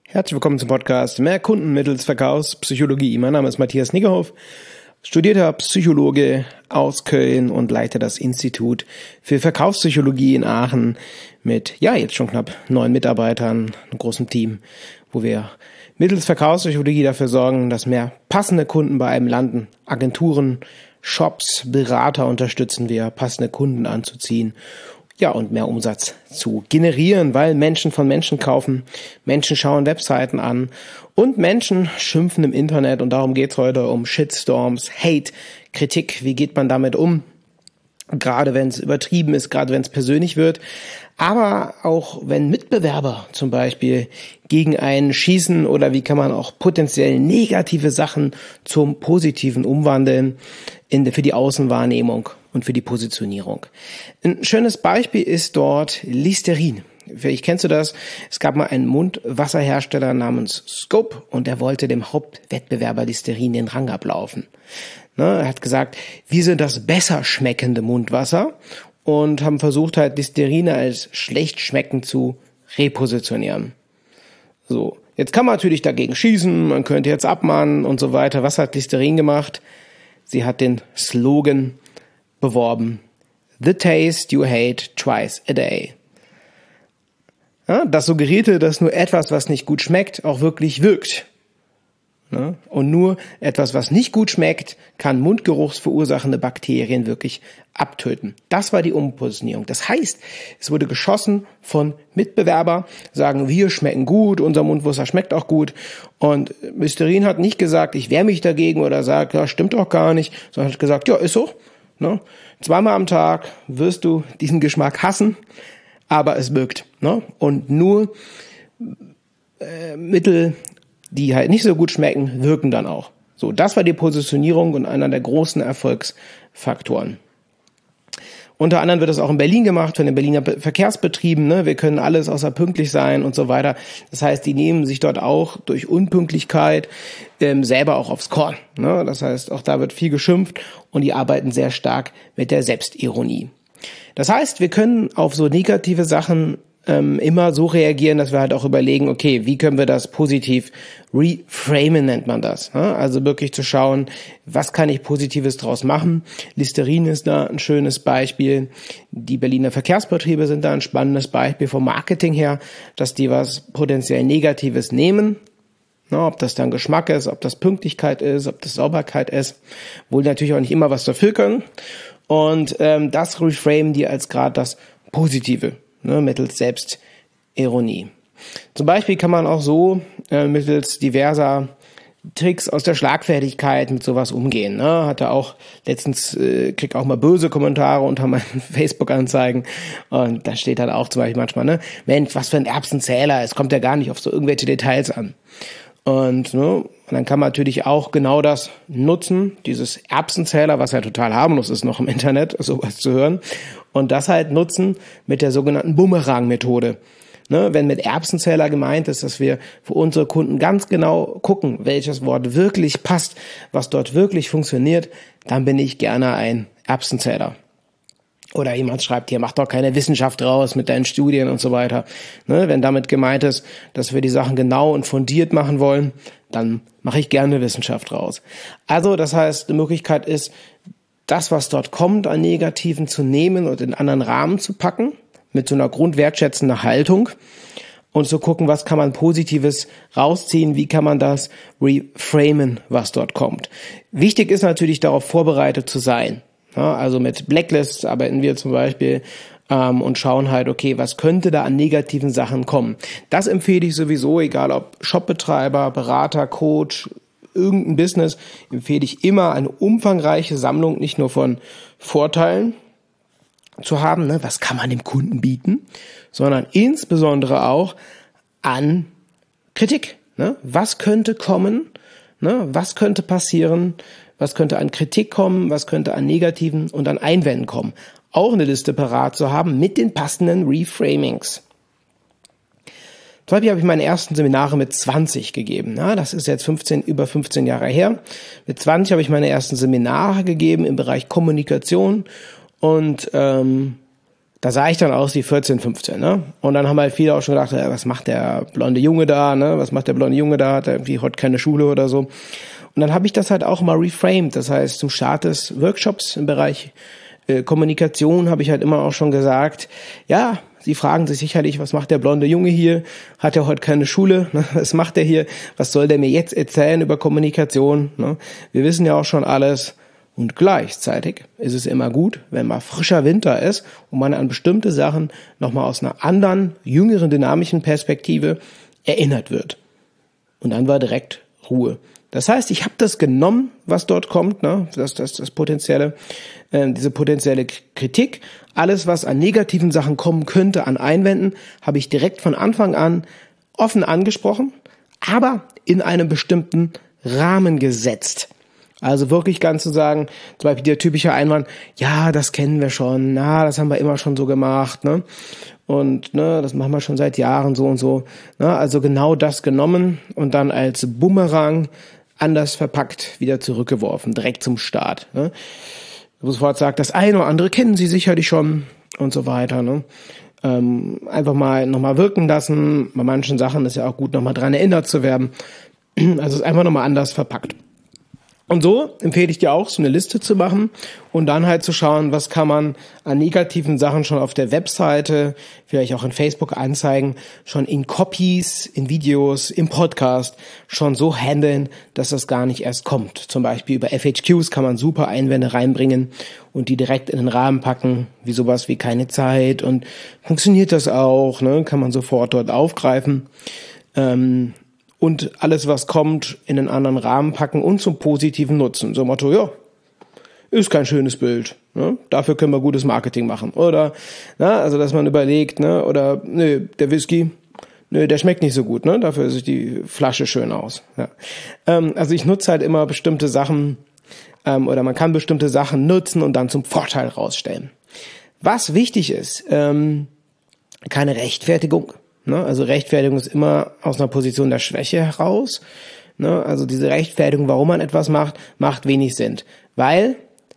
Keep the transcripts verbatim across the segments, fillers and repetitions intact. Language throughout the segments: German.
Herzlich willkommen zum Podcast Mehr Kunden mittels Verkaufspsychologie. Mein Name ist Matthias Niggerhoff, studierter Psychologe aus Köln und leite das Institut für Verkaufspsychologie in Aachen mit, ja, jetzt schon knapp neun Mitarbeitern, einem großen Team, wo wir mittels Verkaufspsychologie dafür sorgen, dass mehr passende Kunden bei einem landen. Agenturen, Shops, Berater unterstützen wir, passende Kunden anzuziehen. Ja, und mehr Umsatz zu generieren, weil Menschen von Menschen kaufen, Menschen schauen Webseiten an und Menschen schimpfen im Internet, und darum geht's heute um Shitstorms, Hate, Kritik. Wie geht man damit um? Gerade wenn es übertrieben ist, gerade wenn es persönlich wird, aber auch wenn Mitbewerber zum Beispiel gegen einen schießen, oder wie kann man auch potenziell negative Sachen zum Positiven umwandeln in, für die Außenwahrnehmung und für die Positionierung. Ein schönes Beispiel ist dort Listerin. Vielleicht kennst du das. Es gab mal einen Mundwasserhersteller namens Scope und der wollte dem Hauptwettbewerber Listerin den Rang ablaufen. Ne, er hat gesagt, wir sind das besser schmeckende Mundwasser, und haben versucht halt Listerin als schlecht schmeckend zu repositionieren. So, jetzt kann man natürlich dagegen schießen, man könnte jetzt abmahnen und so weiter. Was hat Listerin gemacht? Sie hat den Slogan beworben: The taste you hate twice a day. Ja, das suggerierte, dass nur etwas, was nicht gut schmeckt, auch wirklich wirkt. Ja, und nur etwas, was nicht gut schmeckt, kann mundgeruchsverursachende Bakterien wirklich abtöten. Das war die Umpositionierung. Das heißt, es wurde geschossen von Mitbewerber, sagen, wir schmecken gut, unser Mundwasser schmeckt auch gut. Und Listerin hat nicht gesagt, ich wehre mich dagegen, oder sagt, ja, stimmt doch gar nicht, sondern hat gesagt, ja, ist so. Ne? Zweimal am Tag wirst du diesen Geschmack hassen, aber es wirkt. Ne? Und nur äh, Mittel, die halt nicht so gut schmecken, wirken dann auch. So, das war die Positionierung und einer der großen Erfolgsfaktoren. Unter anderem wird das auch in Berlin gemacht, von den Berliner Verkehrsbetrieben. Ne? Wir können alles außer pünktlich sein und so weiter. Das heißt, die nehmen sich dort auch durch Unpünktlichkeit ähm, selber auch aufs Korn. Ne? Das heißt, auch da wird viel geschimpft, und die arbeiten sehr stark mit der Selbstironie. Das heißt, wir können auf so negative Sachen ähm, immer so reagieren, dass wir halt auch überlegen, okay, wie können wir das positiv reframen, nennt man das. Ne? Also wirklich zu schauen, was kann ich Positives draus machen. Listerin ist da ein schönes Beispiel. Die Berliner Verkehrsbetriebe sind da ein spannendes Beispiel vom Marketing her, dass die was potenziell Negatives nehmen. Na, ob das dann Geschmack ist, ob das Pünktlichkeit ist, ob das Sauberkeit ist, wohl natürlich auch nicht immer was dafür können. Und ähm, das reframen die als gerade das Positive, ne, mittels Selbstironie. Zum Beispiel kann man auch so äh, mittels diverser Tricks aus der Schlagfertigkeit mit sowas umgehen. Ne? Hatte auch letztens, äh, krieg auch mal böse Kommentare unter meinen Facebook-Anzeigen, und da steht dann auch zum Beispiel manchmal, ne, Mensch, was für ein Erbsenzähler, es kommt ja gar nicht auf so irgendwelche Details an. Und, ne, und dann kann man natürlich auch genau das nutzen, dieses Erbsenzähler, was ja total harmlos ist noch im Internet, sowas zu hören, und das halt nutzen mit der sogenannten Bumerang-Methode. Ne, wenn mit Erbsenzähler gemeint ist, dass wir für unsere Kunden ganz genau gucken, welches Wort wirklich passt, was dort wirklich funktioniert, dann bin ich gerne ein Erbsenzähler. Oder jemand schreibt hier, mach doch keine Wissenschaft raus mit deinen Studien und so weiter. Ne, wenn damit gemeint ist, dass wir die Sachen genau und fundiert machen wollen, dann mache ich gerne Wissenschaft raus. Also das heißt, die Möglichkeit ist, das, was dort kommt an Negativen, zu nehmen und in einen anderen Rahmen zu packen, mit so einer grundwertschätzenden Haltung, und zu gucken, was kann man Positives rausziehen, wie kann man das reframen, was dort kommt. Wichtig ist natürlich, darauf vorbereitet zu sein. Ja, also mit Blacklists arbeiten wir zum Beispiel ähm, und schauen halt, okay, was könnte da an negativen Sachen kommen. Das empfehle ich sowieso, egal ob Shopbetreiber, Berater, Coach, irgendein Business, empfehle ich immer eine umfangreiche Sammlung, nicht nur von Vorteilen zu haben, ne, was kann man dem Kunden bieten, sondern insbesondere auch an Kritik. Ne? Was könnte kommen, ne? Was könnte passieren, was könnte an Kritik kommen, was könnte an Negativen und an Einwänden kommen. Auch eine Liste parat zu haben mit den passenden Reframings. Zum Beispiel habe ich meine ersten Seminare mit zwanzig gegeben. Ja, das ist jetzt fünfzehn, über fünfzehn Jahre her. Mit zwanzig habe ich meine ersten Seminare gegeben im Bereich Kommunikation, und ähm, da sah ich dann aus wie vierzehn, fünfzehn, ne? Und dann haben halt viele auch schon gedacht, ja, was macht der blonde Junge da, ne? Was macht der blonde Junge da? Hat er irgendwie heute keine Schule oder so? Und dann habe ich das halt auch mal reframed. Das heißt, zum Start des Workshops im Bereich äh, Kommunikation habe ich halt immer auch schon gesagt, ja, Sie fragen sich sicherlich, was macht der blonde Junge hier? Hat er heute keine Schule? Was macht er hier? Was soll der mir jetzt erzählen über Kommunikation? Wir wissen ja auch schon alles. Und gleichzeitig ist es immer gut, wenn mal frischer Winter ist und man an bestimmte Sachen nochmal aus einer anderen, jüngeren, dynamischen Perspektive erinnert wird. Und dann war direkt Ruhe. Das heißt, ich habe das genommen, was dort kommt, ne, das, das, das potenzielle, äh, diese potenzielle Kritik, alles, was an negativen Sachen kommen könnte, an Einwänden, habe ich direkt von Anfang an offen angesprochen, aber in einem bestimmten Rahmen gesetzt. Also wirklich ganz zu sagen, zum Beispiel der typische Einwand, ja, das kennen wir schon, na, das haben wir immer schon so gemacht, ne? Und ne, das machen wir schon seit Jahren so und so. Ne? Also genau das genommen und dann als Bumerang anders verpackt wieder zurückgeworfen, direkt zum Start. Ne? Wo sofort sagt, das eine oder andere kennen Sie sicherlich schon und so weiter. Ne? Ähm, einfach mal nochmal wirken lassen. Bei manchen Sachen ist ja auch gut, nochmal dran erinnert zu werden. Also es ist einfach nochmal anders verpackt. Und so empfehle ich dir auch, so eine Liste zu machen und dann halt zu schauen, was kann man an negativen Sachen schon auf der Webseite, vielleicht auch in Facebook-Anzeigen, schon in Copies, in Videos, im Podcast schon so handeln, dass das gar nicht erst kommt. Zum Beispiel über F H Qs kann man super Einwände reinbringen und die direkt in den Rahmen packen, wie sowas wie keine Zeit und funktioniert das auch, ne? Kann man sofort dort aufgreifen. Ähm, Und alles, was kommt, in einen anderen Rahmen packen und zum Positiven nutzen. So Motto, ja, ist kein schönes Bild. Ne? Dafür können wir gutes Marketing machen. Oder, na, also dass man überlegt, ne, oder, nö, der Whisky, nö, der schmeckt nicht so gut, ne? Dafür sieht die Flasche schön aus. Ja. Ähm, also ich nutze halt immer bestimmte Sachen, ähm, oder man kann bestimmte Sachen nutzen und dann zum Vorteil rausstellen. Was wichtig ist, ähm, keine Rechtfertigung. Also Rechtfertigung ist immer aus einer Position der Schwäche heraus. Also diese Rechtfertigung, warum man etwas macht, macht wenig Sinn. Weil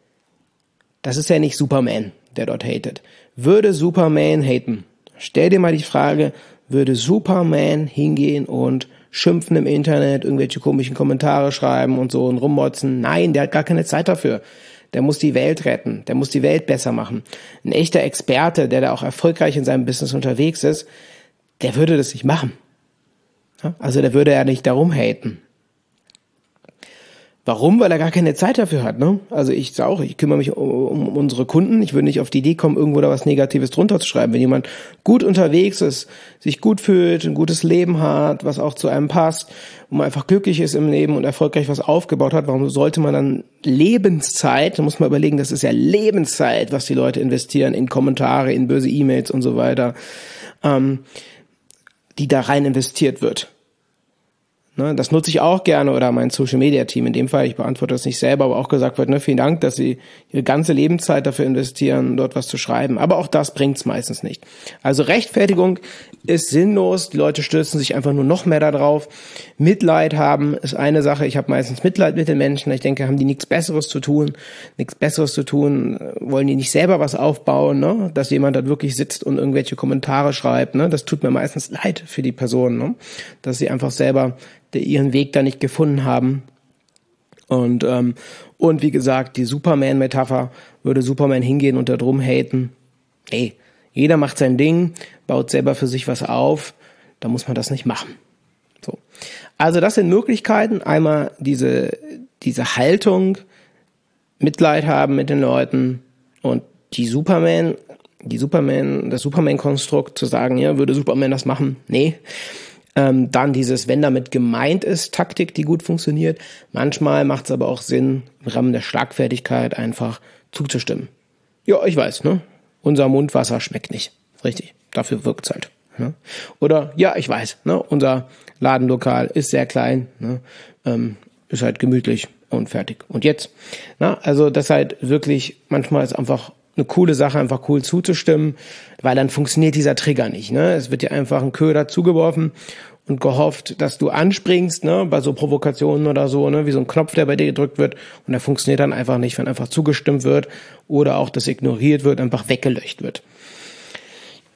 das ist ja nicht Superman, der dort hatet. Würde Superman haten? Stell dir mal die Frage, würde Superman hingehen und schimpfen im Internet, irgendwelche komischen Kommentare schreiben und so und rummotzen? Nein, der hat gar keine Zeit dafür. Der muss die Welt retten, der muss die Welt besser machen. Ein echter Experte, der da auch erfolgreich in seinem Business unterwegs ist, der würde das nicht machen. Also der würde ja nicht darum haten. Warum? Weil er gar keine Zeit dafür hat. Ne? Also ich sage auch, ich kümmere mich um, um unsere Kunden. Ich würde nicht auf die Idee kommen, irgendwo da was Negatives drunter zu schreiben. Wenn jemand gut unterwegs ist, sich gut fühlt, ein gutes Leben hat, was auch zu einem passt, wo man einfach glücklich ist im Leben und erfolgreich was aufgebaut hat, warum sollte man dann Lebenszeit, da muss man überlegen, das ist ja Lebenszeit, was die Leute investieren in Kommentare, in böse E-Mails und so weiter, ähm, die da rein investiert wird. Ne, das nutze ich auch gerne oder mein Social-Media-Team. In dem Fall, ich beantworte das nicht selber, aber auch gesagt wird, ne, vielen Dank, dass Sie Ihre ganze Lebenszeit dafür investieren, dort was zu schreiben. Aber auch das bringt's meistens nicht. Also Rechtfertigung ist sinnlos. Die Leute stürzen sich einfach nur noch mehr da drauf. Mitleid haben ist eine Sache. Ich habe meistens Mitleid mit den Menschen. Ich denke, haben die nichts Besseres zu tun, nichts Besseres zu tun, wollen die nicht selber was aufbauen, ne? Dass jemand da wirklich sitzt und irgendwelche Kommentare schreibt. Ne? Das tut mir meistens leid für die Person, ne? Dass sie einfach selber ihren Weg da nicht gefunden haben. Und ähm, und wie gesagt, die Superman-Metapher, würde Superman hingehen und da drum haten. Ey, jeder macht sein Ding, baut selber für sich was auf, da muss man das nicht machen. So. Also das sind Möglichkeiten, einmal diese diese Haltung, Mitleid haben mit den Leuten und die Superman, die Superman, das Superman-Konstrukt zu sagen, ja, würde Superman das machen? Nee. Ähm, dann dieses, wenn damit gemeint ist, Taktik, die gut funktioniert. Manchmal macht es aber auch Sinn, im Rahmen der Schlagfertigkeit einfach zuzustimmen. Ja, ich weiß, ne? Unser Mundwasser schmeckt nicht. Richtig. Dafür wirkt's halt. Ne? Oder, ja, ich weiß, ne? Unser Ladenlokal ist sehr klein, ne? Ähm, ist halt gemütlich und fertig. Und jetzt? Na, also das halt wirklich, manchmal ist einfach eine coole Sache, einfach cool zuzustimmen, weil dann funktioniert dieser Trigger nicht. Ne? Es wird dir einfach ein Köder zugeworfen und gehofft, dass du anspringst, ne, bei so Provokationen oder so, ne, wie so ein Knopf, der bei dir gedrückt wird, und der funktioniert dann einfach nicht, wenn einfach zugestimmt wird oder auch das ignoriert wird, einfach weggelöscht wird.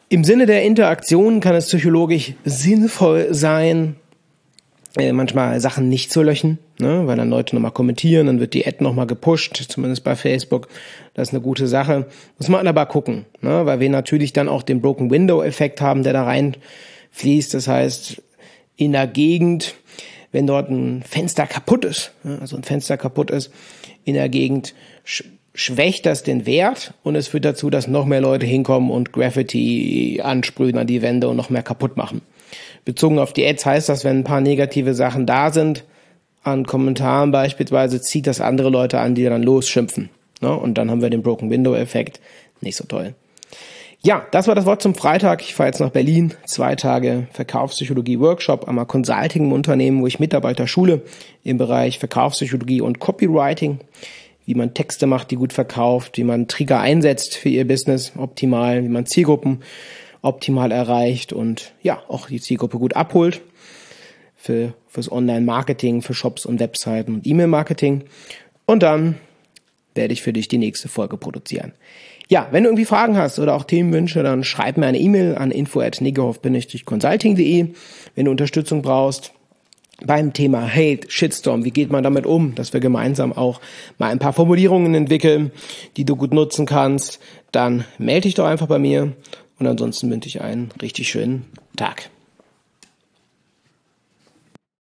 Im Sinne der Interaktion kann es psychologisch sinnvoll sein, äh, manchmal Sachen nicht zu löschen, ne, weil dann Leute nochmal kommentieren, dann wird die Ad nochmal gepusht, zumindest bei Facebook. Das ist eine gute Sache. Muss man aber gucken, ne, weil wir natürlich dann auch den Broken Window Effekt haben, der da reinfließt. Das heißt, in der Gegend, wenn dort ein Fenster kaputt ist, ne, also ein Fenster kaputt ist, in der Gegend sch- schwächt das den Wert und es führt dazu, dass noch mehr Leute hinkommen und Graffiti ansprühen an die Wände und noch mehr kaputt machen. Bezogen auf die Ads heißt das, wenn ein paar negative Sachen da sind, an Kommentaren beispielsweise, zieht das andere Leute an, die dann losschimpfen. Ne? Und dann haben wir den Broken Window Effekt. Nicht so toll. Ja, das war das Wort zum Freitag. Ich fahre jetzt nach Berlin. Zwei Tage Verkaufspsychologie Workshop am Consulting im Unternehmen, wo ich Mitarbeiter schule im Bereich Verkaufspsychologie und Copywriting. Wie man Texte macht, die gut verkauft, wie man Trigger einsetzt für ihr Business optimal, wie man Zielgruppen optimal erreicht und ja, auch die Zielgruppe gut abholt für fürs Online-Marketing, für Shops und Webseiten und E-Mail-Marketing. Und dann werde ich für dich die nächste Folge produzieren. Ja, wenn du irgendwie Fragen hast oder auch Themenwünsche, dann schreib mir eine E-Mail an info at niggehoff Bindestrich consulting punkt de. Wenn du Unterstützung brauchst beim Thema Hate, Shitstorm, wie geht man damit um, dass wir gemeinsam auch mal ein paar Formulierungen entwickeln, die du gut nutzen kannst, dann melde dich doch einfach bei mir und ansonsten wünsche ich einen richtig schönen Tag.